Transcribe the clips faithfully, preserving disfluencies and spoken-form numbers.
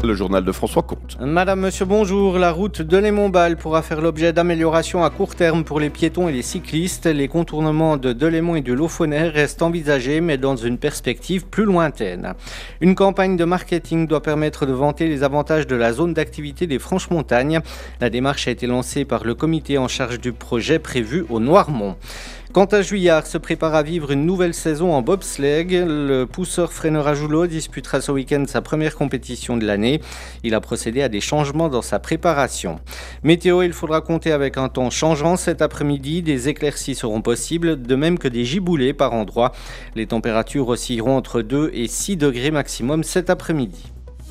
Le journal de François Comte. Madame, monsieur, bonjour. La route de Delémont-Bâle pourra faire l'objet d'améliorations à court terme pour les piétons et les cyclistes. Les contournements de Delémont et du Laufonnet restent envisagés, mais dans une perspective plus lointaine. Une campagne de marketing doit permettre de vanter les avantages de la zone d'activité des Franches-Montagnes. La démarche a été lancée par le comité en charge du projet prévu au Noirmont. Quant à Juillard, se prépare à vivre une nouvelle saison en bobsleigh. Le pousseur freineur à Joulot disputera ce week-end sa première compétition de l'année. Il a procédé à des changements dans sa préparation. Météo, il faudra compter avec un temps changeant cet après-midi. Des éclaircies seront possibles, de même que des giboulées par endroits. Les températures oscilleront entre deux et six degrés maximum cet après-midi.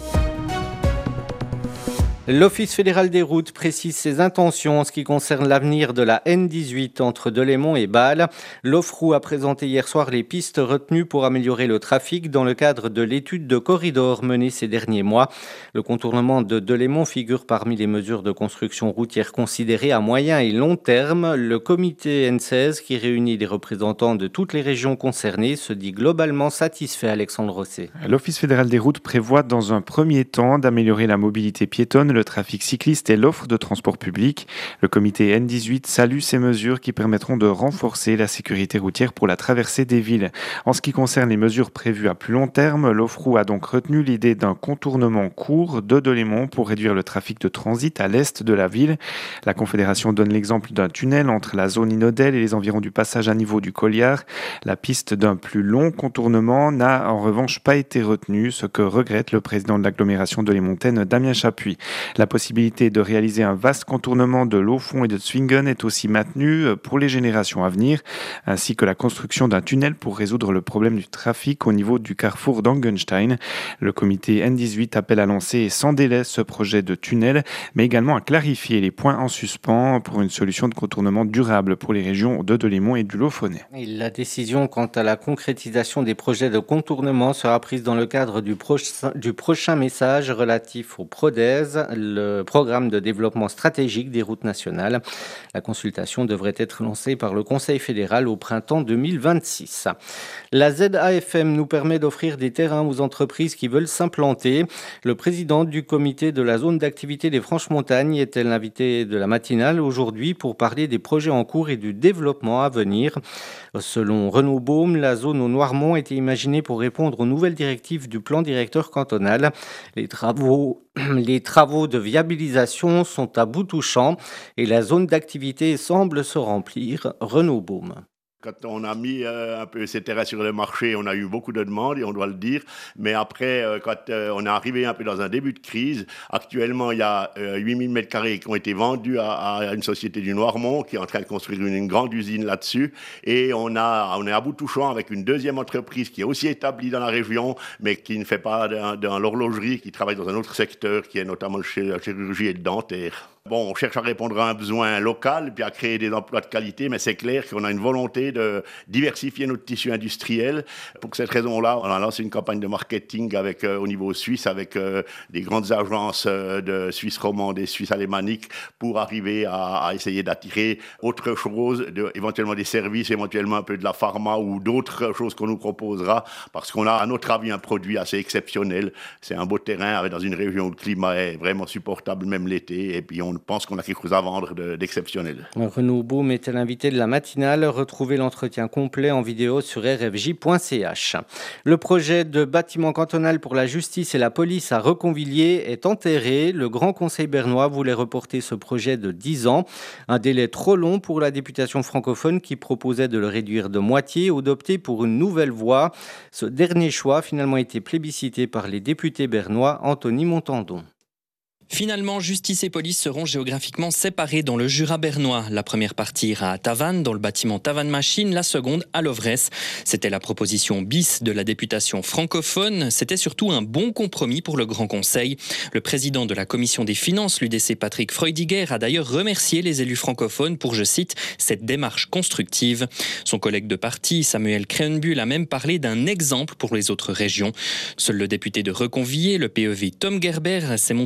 L'Office fédéral des routes précise ses intentions en ce qui concerne l'avenir de la N dix-huit entre Delémont et Bâle. L'Ofroux a présenté hier soir les pistes retenues pour améliorer le trafic dans le cadre de l'étude de corridor menée ces derniers mois. Le contournement de Delémont figure parmi les mesures de construction routière considérées à moyen et long terme. Le comité N seize, qui réunit des représentants de toutes les régions concernées, se dit globalement satisfait. Alexandre Rosset. L'Office fédéral des routes prévoit dans un premier temps d'améliorer la mobilité piétonne, le trafic cycliste et l'offre de transport public. Le comité N dix-huit salue ces mesures qui permettront de renforcer la sécurité routière pour la traversée des villes. En ce qui concerne les mesures prévues à plus long terme, l'Ofroux a donc retenu l'idée d'un contournement court de Delémont pour réduire le trafic de transit à l'est de la ville. La Confédération donne l'exemple d'un tunnel entre la zone Inodel et les environs du passage à niveau du Colliard. La piste d'un plus long contournement n'a en revanche pas été retenue, ce que regrette le président de l'agglomération delémontaine, Damien Chapuis. La possibilité de réaliser un vaste contournement de Laufont et de Zwingen est aussi maintenue pour les générations à venir, ainsi que la construction d'un tunnel pour résoudre le problème du trafic au niveau du carrefour d'Angenstein. Le comité N dix-huit appelle à lancer sans délai ce projet de tunnel, mais également à clarifier les points en suspens pour une solution de contournement durable pour les régions de Delémont et du Laufonnet. Et la décision quant à la concrétisation des projets de contournement sera prise dans le cadre du, proche, du prochain message relatif au PRODES, le programme de développement stratégique des routes nationales. La consultation devrait être lancée par le Conseil fédéral au printemps deux mille vingt-six. La Z A F M nous permet d'offrir des terrains aux entreprises qui veulent s'implanter. Le président du comité de la zone d'activité des Franches-Montagnes était l'invité de la matinale aujourd'hui pour parler des projets en cours et du développement à venir. Selon Renaud Baume, la zone au Noirmont était imaginée pour répondre aux nouvelles directives du plan directeur cantonal. Les travaux Les travaux de viabilisation sont à bout touchant et la zone d'activité semble se remplir. Renaud Baume. Quand on a mis euh, un peu ces terrains sur le marché, on a eu beaucoup de demandes, et on doit le dire. Mais après, euh, quand euh, on est arrivé un peu dans un début de crise, actuellement, il y a euh, huit mille mètres carrés qui ont été vendus à, à une société du Noirmont qui est en train de construire une, une grande usine là-dessus. Et on, a, on est à bout touchant avec une deuxième entreprise qui est aussi établie dans la région, mais qui ne fait pas de, de l'horlogerie, qui travaille dans un autre secteur, qui est notamment la chirurgie et le dentaire. Bon, on cherche à répondre à un besoin local, puis à créer des emplois de qualité, mais c'est clair qu'on a une volonté de diversifier notre tissu industriel. Pour cette raison-là, on a lancé une campagne de marketing avec, euh, au niveau suisse, avec euh, des grandes agences euh, de Suisse romande et Suisse alémanique, pour arriver à, à essayer d'attirer autre chose, de, éventuellement des services, éventuellement un peu de la pharma ou d'autres choses qu'on nous proposera, parce qu'on a, à notre avis, un produit assez exceptionnel. C'est un beau terrain avec, dans une région où le climat est vraiment supportable, même l'été, et puis on pense qu'on a quelque chose à vendre de, d'exceptionnel. Renaud Baume était l'invité de la matinale. Retrouvez l'entretien complet en vidéo sur r f j point c h. Le projet de bâtiment cantonal pour la justice et la police à Reconvilier est enterré. Le Grand Conseil bernois voulait reporter ce projet de dix ans. Un délai trop long pour la députation francophone qui proposait de le réduire de moitié ou d'opter pour une nouvelle voie. Ce dernier choix a finalement été plébiscité par les députés bernois. Anthony Montandon. Finalement, justice et police seront géographiquement séparés dans le Jura bernois. La première partie ira à Tavannes, dans le bâtiment Tavannes Machine, la seconde à Lovresse. C'était la proposition bis de la députation francophone. C'était surtout un bon compromis pour le Grand Conseil. Le président de la commission des finances, l'U D C Patrick Freudiger, a d'ailleurs remercié les élus francophones pour, je cite, cette démarche constructive. Son collègue de parti, Samuel Krehenbuhl, a même parlé d'un exemple pour les autres régions. Seul le député de Reconvilier, le P E V Tom Gerber, s'est montré sceptique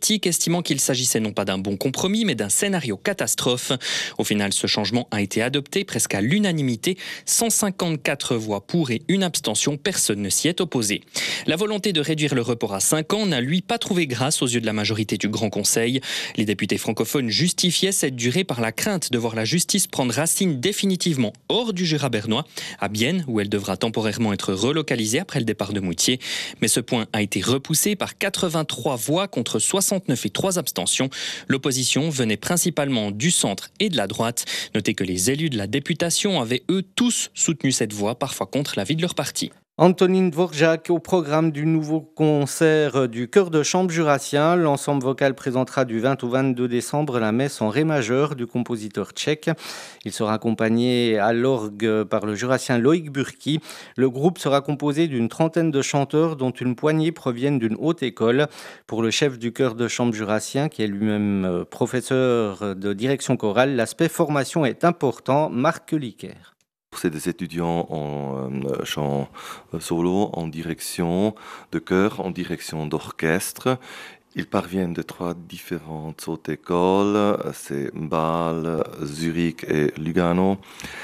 sceptiques, estimant qu'il s'agissait non pas d'un bon compromis, mais d'un scénario catastrophe. Au final, ce changement a été adopté presque à l'unanimité, cent cinquante-quatre voix pour et une abstention, personne ne s'y est opposé. La volonté de réduire le report à cinq ans n'a lui pas trouvé grâce aux yeux de la majorité du Grand Conseil. Les députés francophones justifiaient cette durée par la crainte de voir la justice prendre racine définitivement hors du Jura bernois, à Bienne, où elle devra temporairement être relocalisée après le départ de Moutier. Mais ce point a été repoussé par quatre-vingt-trois voix contre soixante-neuf et trois abstentions. L'opposition venait principalement du centre et de la droite. Notez que les élus de la députation avaient eux tous soutenu cette voie, parfois contre l'avis de leur parti. Antonine Dvorak au programme du nouveau concert du chœur de chambre jurassien. L'ensemble vocal présentera du vingt au vingt-deux décembre la messe en ré majeur du compositeur tchèque. Il sera accompagné à l'orgue par le jurassien Loïc Burki. Le groupe sera composé d'une trentaine de chanteurs dont une poignée proviennent d'une haute école. Pour le chef du chœur de chambre jurassien, qui est lui-même professeur de direction chorale, l'aspect formation est important. Marc Licker. C'est des étudiants en euh, chant solo, en direction de chœur, en direction d'orchestre. Ils parviennent de trois différentes hautes écoles, c'est Bâle, Zurich et Lugano.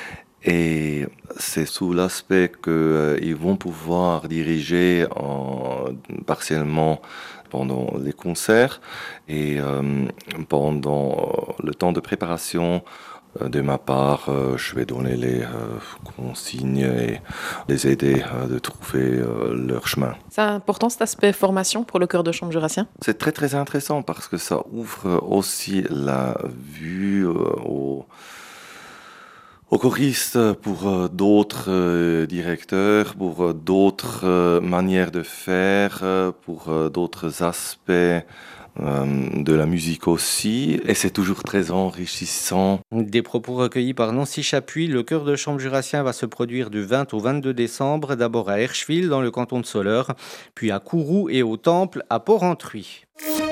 Et c'est sous l'aspect qu'ils euh, vont pouvoir diriger en, partiellement pendant les concerts et euh, pendant le temps de préparation. De ma part, euh, je vais donner les euh, consignes et les aider euh, de trouver euh, leur chemin. C'est important cet aspect formation pour le chœur de chambre jurassien ? C'est très très intéressant parce que ça ouvre aussi la vue euh, aux, aux choristes pour euh, d'autres euh, directeurs, pour euh, d'autres euh, manières de faire, euh, pour euh, d'autres aspects de la musique aussi, et c'est toujours très enrichissant. Des propos recueillis par Nancy Chapuis, le chœur de chambre jurassien va se produire du vingt au vingt-deux décembre, d'abord à Herscheville dans le canton de Soleure, puis à Kourou et au Temple à Port-Entruy.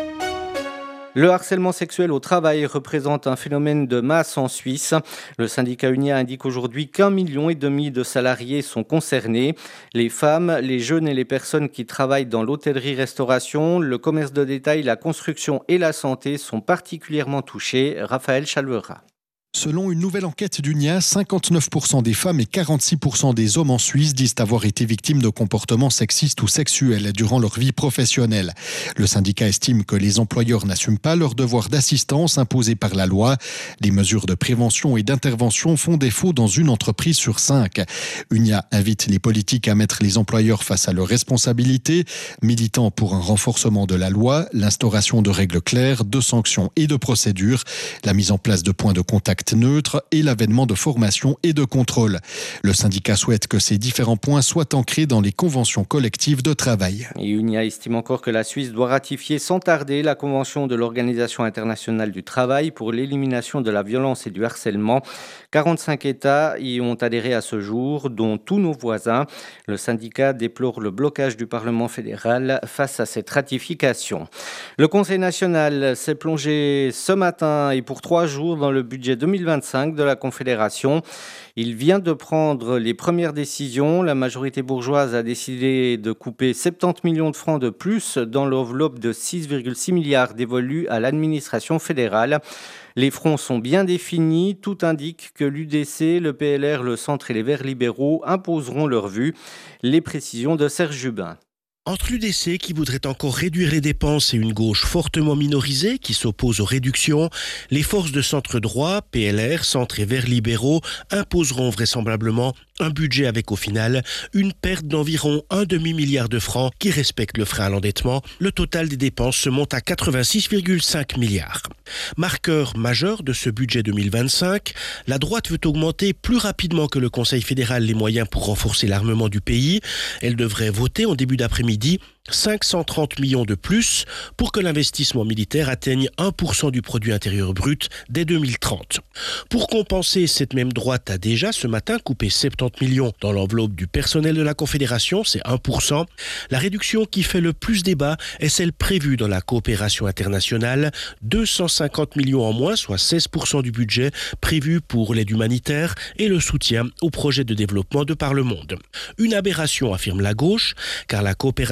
Le harcèlement sexuel au travail représente un phénomène de masse en Suisse. Le syndicat Unia indique aujourd'hui qu'un million et demi de salariés sont concernés. Les femmes, les jeunes et les personnes qui travaillent dans l'hôtellerie-restauration, le commerce de détail, la construction et la santé sont particulièrement touchés. Raphaël Chalvera. Selon une nouvelle enquête d'Unia, cinquante-neuf pour cent des femmes et quarante-six pour cent des hommes en Suisse disent avoir été victimes de comportements sexistes ou sexuels durant leur vie professionnelle. Le syndicat estime que les employeurs n'assument pas leur devoir d'assistance imposé par la loi. Les mesures de prévention et d'intervention font défaut dans une entreprise sur cinq. Unia invite les politiques à mettre les employeurs face à leurs responsabilités, militant pour un renforcement de la loi, l'instauration de règles claires, de sanctions et de procédures, la mise en place de points de contact neutre et l'avènement de formation et de contrôle. Le syndicat souhaite que ces différents points soient ancrés dans les conventions collectives de travail. Et Unia estime encore que la Suisse doit ratifier sans tarder la convention de l'Organisation internationale du travail pour l'élimination de la violence et du harcèlement. quarante-cinq États y ont adhéré à ce jour, dont tous nos voisins. Le syndicat déplore le blocage du Parlement fédéral face à cette ratification. Le Conseil national s'est plongé ce matin et pour trois jours dans le budget deux mille vingt-cinq de la Confédération. Il vient de prendre les premières décisions. La majorité bourgeoise a décidé de couper soixante-dix millions de francs de plus dans l'enveloppe de six virgule six milliards dévolus à l'administration fédérale. Les fronts sont bien définis. Tout indique que l'U D C, le P L R, le Centre et les Verts libéraux imposeront leur vue. Les précisions de Serge Jubin. Entre l'U D C qui voudrait encore réduire les dépenses et une gauche fortement minorisée qui s'oppose aux réductions, les forces de centre droit, P L R, Centre et Verts libéraux imposeront vraisemblablement un budget avec au final une perte d'environ un demi-milliard de francs qui respecte le frein à l'endettement. Le total des dépenses se monte à quatre-vingt-six virgule cinq milliards. Marqueur majeur de ce budget deux mille vingt-cinq, la droite veut augmenter plus rapidement que le Conseil fédéral les moyens pour renforcer l'armement du pays. Elle devrait voter en début d'après-midi cinq cent trente millions de plus pour que l'investissement militaire atteigne un pour cent du produit intérieur brut dès deux mille trente. Pour compenser, cette même droite a déjà ce matin coupé soixante-dix millions dans l'enveloppe du personnel de la Confédération, c'est un pour cent. La réduction qui fait le plus débat est celle prévue dans la coopération internationale, deux cent cinquante millions en moins, soit seize pour cent du budget prévu pour l'aide humanitaire et le soutien aux projets de développement de par le monde. Une aberration, affirme la gauche, car la coopération est la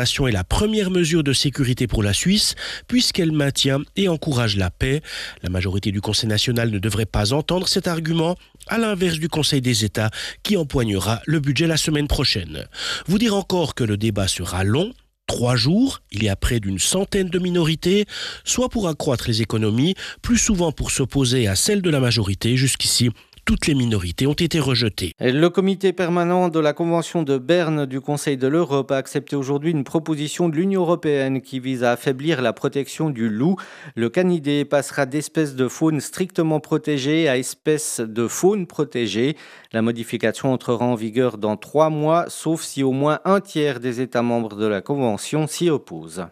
première mesure de sécurité pour la Suisse, puisqu'elle maintient et encourage la paix. La majorité du Conseil national ne devrait pas entendre cet argument, à l'inverse du Conseil des États qui empoignera le budget la semaine prochaine. Vous dire encore que le débat sera long. Trois jours, il y a près d'une centaine de minorités, soit pour accroître les économies, plus souvent pour s'opposer à celle de la majorité. Jusqu'ici, toutes les minorités ont été rejetées. Le comité permanent de la Convention de Berne du Conseil de l'Europe a accepté aujourd'hui une proposition de l'Union européenne qui vise à affaiblir la protection du loup. Le canidé passera d'espèces de faune strictement protégées à espèces de faune protégées. La modification entrera en vigueur dans trois mois, sauf si au moins un tiers des États membres de la Convention s'y opposent.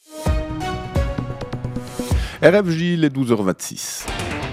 R F J, les douze heures vingt-six.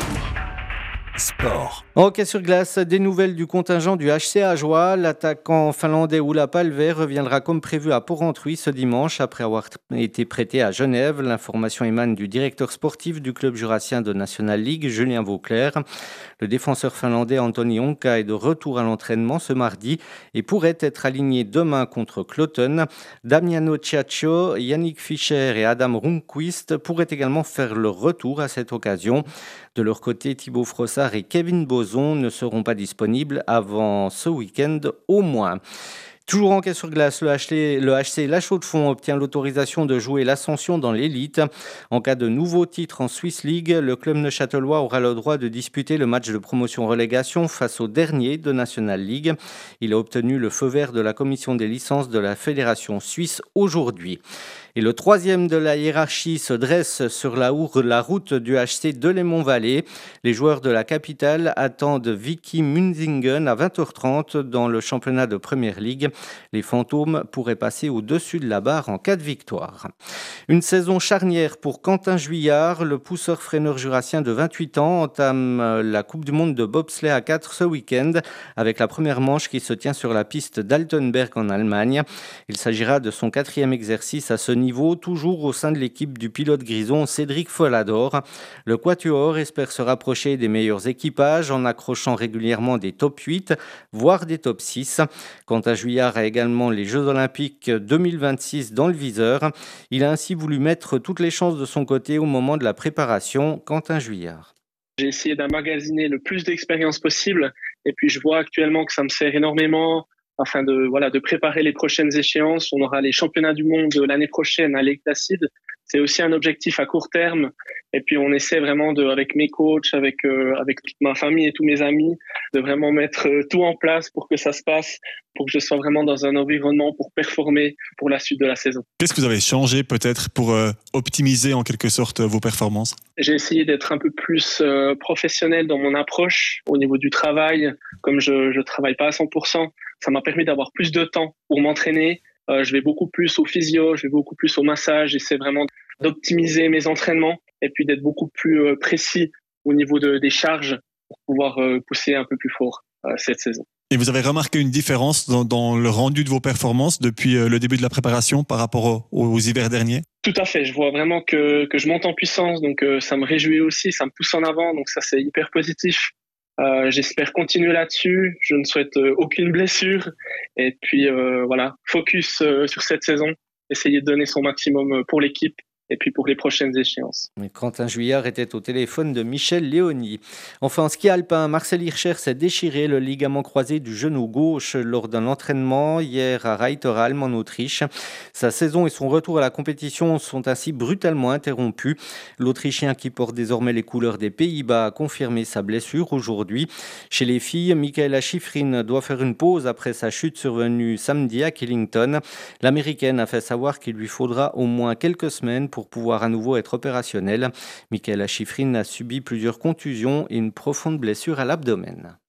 Sport. Hockey sur glace, des nouvelles du contingent du H C Ajoie. L'attaquant finlandais Ulla Palve reviendra comme prévu à Porrentruy ce dimanche après avoir été prêté à Genève. L'information émane du directeur sportif du club jurassien de National League, Julien Vauclair. Le défenseur finlandais Anthony Honka est de retour à l'entraînement ce mardi et pourrait être aligné demain contre Cloton. Damiano Ciaccio, Yannick Fischer et Adam Rundqvist pourraient également faire leur retour à cette occasion. De leur côté, Thibaut Frossard et Kevin Boson ne seront pas disponibles avant ce week-end au moins. Toujours en hockey sur glace, le H C, le H C La Chaux-de-Fonds obtient l'autorisation de jouer l'ascension dans l'élite. En cas de nouveau titre en Swiss League, le club neuchâtelois aura le droit de disputer le match de promotion-relégation face au dernier de National League. Il a obtenu le feu vert de la commission des licences de la Fédération suisse aujourd'hui. Et le troisième de la hiérarchie se dresse sur la, la route du H C Delémont-Vallée. Les joueurs de la capitale attendent Vicky Munzingen à vingt heures trente dans le championnat de Première Ligue. Les fantômes pourraient passer au-dessus de la barre en cas de victoire. Une saison charnière pour Quentin Juillard. Le pousseur-freineur jurassien de vingt-huit ans entame la Coupe du Monde de bobsleigh à quatre ce week-end avec la première manche qui se tient sur la piste d'Altenberg en Allemagne. Il s'agira de son quatrième exercice à ce niveau, toujours au sein de l'équipe du pilote grison Cédric Follador. Le Quatuor espère se rapprocher des meilleurs équipages en accrochant régulièrement des top huit, voire des top six. Quentin Juillard a également les Jeux Olympiques deux mille vingt-six dans le viseur. Il a ainsi voulu mettre toutes les chances de son côté au moment de la préparation. Quentin Juillard. J'ai essayé d'emmagasiner le plus d'expérience possible et puis je vois actuellement que ça me sert énormément afin de, voilà, de préparer les prochaines échéances. On aura les championnats du monde l'année prochaine à Lake Placid. C'est aussi un objectif à court terme. Et puis, on essaie vraiment de, avec mes coachs, avec, euh, avec toute ma famille et tous mes amis, de vraiment mettre euh, tout en place pour que ça se passe, pour que je sois vraiment dans un environnement pour performer pour la suite de la saison. Qu'est-ce que vous avez changé peut-être pour euh, optimiser en quelque sorte vos performances ? J'ai essayé d'être un peu plus euh, professionnel dans mon approche au niveau du travail. Comme je je travaille pas à cent pour cent, ça m'a permis d'avoir plus de temps pour m'entraîner. Euh, je vais beaucoup plus au physio, je vais beaucoup plus au massage. J'essaie vraiment d'optimiser mes entraînements et puis d'être beaucoup plus euh, précis au niveau de, des charges pour pouvoir euh, pousser un peu plus fort euh, cette saison. Et vous avez remarqué une différence dans, dans le rendu de vos performances depuis euh, le début de la préparation par rapport aux, aux hivers derniers ? Tout à fait. Je vois vraiment que, que je monte en puissance, donc euh, ça me réjouit aussi, ça me pousse en avant, donc ça c'est hyper positif. Euh, j'espère continuer là-dessus. Je ne souhaite euh, aucune blessure. Et puis euh, voilà, focus euh, sur cette saison. Essayer de donner son maximum pour l'équipe et puis pour les prochaines échéances. Quentin Juillard était au téléphone de Michel Léoni. Enfin, en ski alpin, Marcel Hirscher s'est déchiré le ligament croisé du genou gauche lors d'un entraînement hier à Reiteralm en Autriche. Sa saison et son retour à la compétition sont ainsi brutalement interrompus. L'Autrichien qui porte désormais les couleurs des Pays-Bas a confirmé sa blessure aujourd'hui. Chez les filles, Michaela Schifrin doit faire une pause après sa chute survenue samedi à Killington. L'Américaine a fait savoir qu'il lui faudra au moins quelques semaines pour pour pouvoir à nouveau être opérationnel. Michaela Schifrin a subi plusieurs contusions et une profonde blessure à l'abdomen.